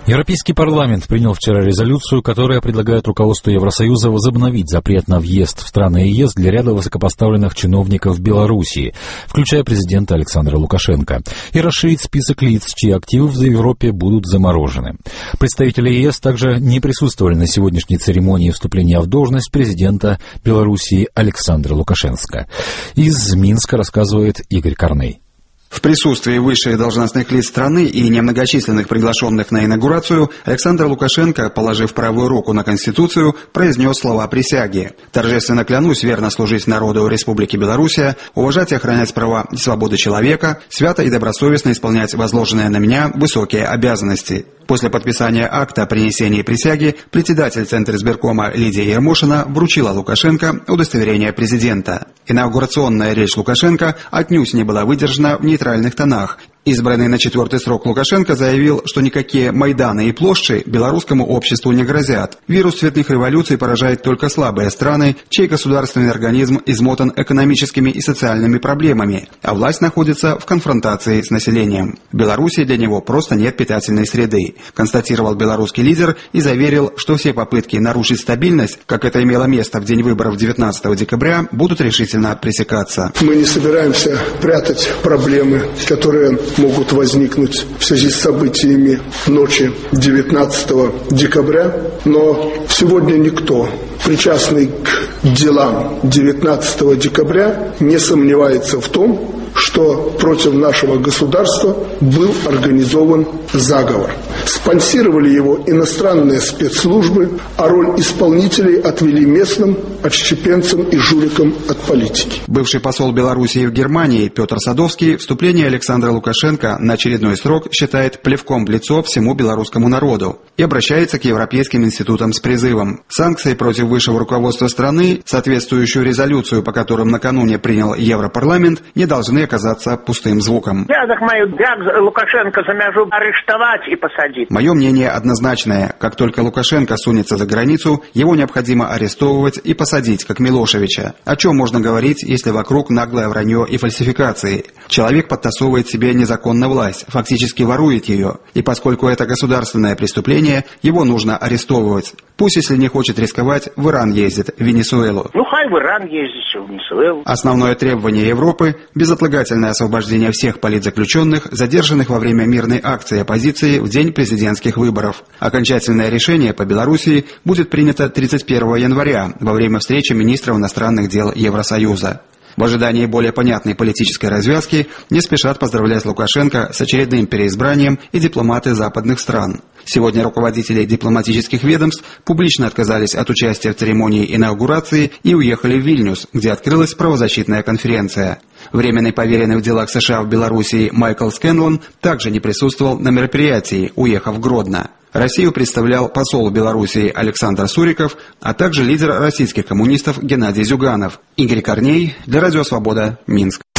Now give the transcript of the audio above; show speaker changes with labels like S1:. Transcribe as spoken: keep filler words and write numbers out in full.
S1: Европейский парламент принял вчера резолюцию, которая предлагает руководству Евросоюза возобновить запрет на въезд в страны ЕС для ряда высокопоставленных чиновников Белоруссии, включая президента Александра Лукашенко, и расширить список лиц, чьи активы в Европе будут заморожены. Представители ЕС также не присутствовали на сегодняшней церемонии вступления в должность президента Белоруссии Александра Лукашенко. Из Минска рассказывает Игорь Корней.
S2: В присутствии высших должностных лиц страны и немногочисленных приглашенных на инаугурацию Александр Лукашенко, положив правую руку на Конституцию, произнес слова присяги. «Торжественно клянусь верно служить народу Республики Белоруссия, уважать и охранять права и свободы человека, свято и добросовестно исполнять возложенные на меня высокие обязанности». После подписания акта о принесении присяги председатель Центризбиркома Лидия Ермошина вручила Лукашенко удостоверение президента. Инаугурационная речь Лукашенко отнюдь не была выдержана в нейтральных тонах. Избранный на четвертый срок Лукашенко заявил, что никакие Майданы и площади белорусскому обществу не грозят. Вирус цветных революций поражает только слабые страны, чей государственный организм измотан экономическими и социальными проблемами, а власть находится в конфронтации с населением. В Беларуси для него просто нет питательной среды, констатировал белорусский лидер и заверил, что все попытки нарушить стабильность, как это имело место в день выборов девятнадцатого декабря, будут решительно пресекаться.
S3: Мы не собираемся прятать проблемы, которые могут возникнуть в связи с событиями ночи девятнадцатого декабря, но сегодня никто, причастный к делам девятнадцатого декабря, не сомневается в том, что против нашего государства был организован заговор. Спонсировали его иностранные спецслужбы, а роль исполнителей отвели местным отщепенцам и жуликам от политики.
S2: Бывший посол Белоруссии в Германии Петр Садовский вступление Александра Лукашенко на очередной срок считает плевком в лицо всему белорусскому народу и обращается к европейским институтам с призывом. Санкции против высшего руководства страны, соответствующую резолюцию, по которым накануне принял Европарламент, не должны оказаться пустым звуком.
S4: Я так маю, як Лукашенко за мяжу арестовать и посадить.
S2: Мое мнение однозначное. Как только Лукашенко сунется за границу, его необходимо арестовывать и посадить, как Милошевича. О чем можно говорить, если вокруг наглое вранье и фальсификации? Человек подтасовывает себе незаконно власть, фактически ворует ее. И поскольку это государственное преступление, его нужно арестовывать. Пусть, если не хочет рисковать, в Иран ездит, в Венесуэлу.
S4: Ну, хай в Иран ездит, в Венесуэлу.
S2: Основное требование Европы – безотлагательное освобождение всех политзаключенных, задержанных во время мирной акции оппозиции в день президентских выборов. Окончательное решение по Белоруссии будет принято тридцать первого января во время встречи министров иностранных дел Евросоюза. В ожидании более понятной политической развязки не спешат поздравлять Лукашенко с очередным переизбранием и дипломаты западных стран. Сегодня руководители дипломатических ведомств публично отказались от участия в церемонии инаугурации и уехали в Вильнюс, где открылась правозащитная конференция. Временный поверенный в делах США в Белоруссии Майкл Скэнлон также не присутствовал на мероприятии, уехав в Гродно. Россию представлял посол Белоруссии Александр Суриков, а также лидер российских коммунистов Геннадий Зюганов. Игорь Корней для Радио Свобода, Минск.